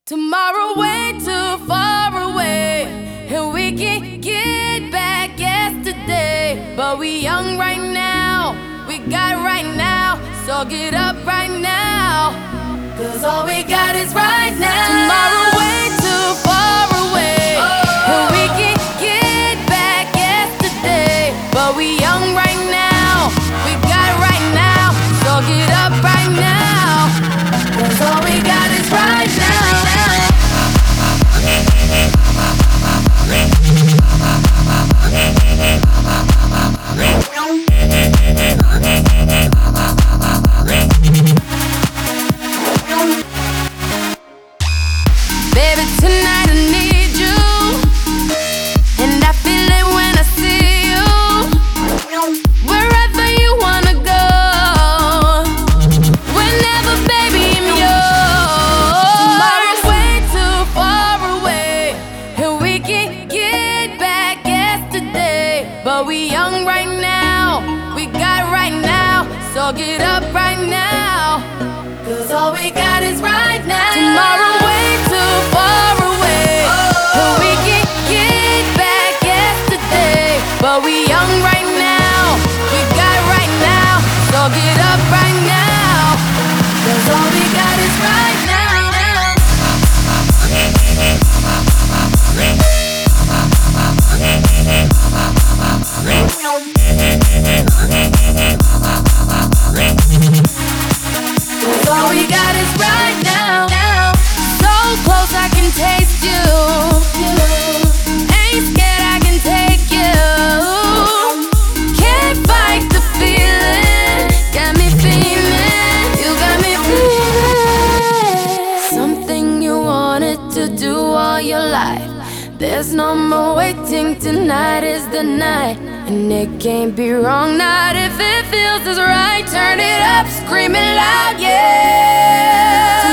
Tomorrow way too far away, and we can get back yesterday. But we young right now, we got right now, so get up right now, 'cause all we got is right now. Tomorrow way too far away, and we can get back yesterday. But we young right now, we got right now, so get up right now, 'cause all we got is right now. Baby, tonight I need you, and I feel it when I see you. Wherever you wanna go, whenever, baby, I'm yours. Tomorrow's way too far away, and we can get back yesterday. But we young right now, we got right now, so get up right now, 'cause all we got is right now. Tomorrow way too far away, and we can get back yesterday. But we young right now, we got right now, so get up right now, 'cause all we got is right now. All we got is right now. So close I can taste you. Ain't scared I can take you. Can't fight the feeling. Got me feeling. You got me feeling. Something you wanted to do all your life. There's no more waiting. Tonight is the night, and it can't be wrong. Not if it feels as right. Turn it up, scream it loud, yeah.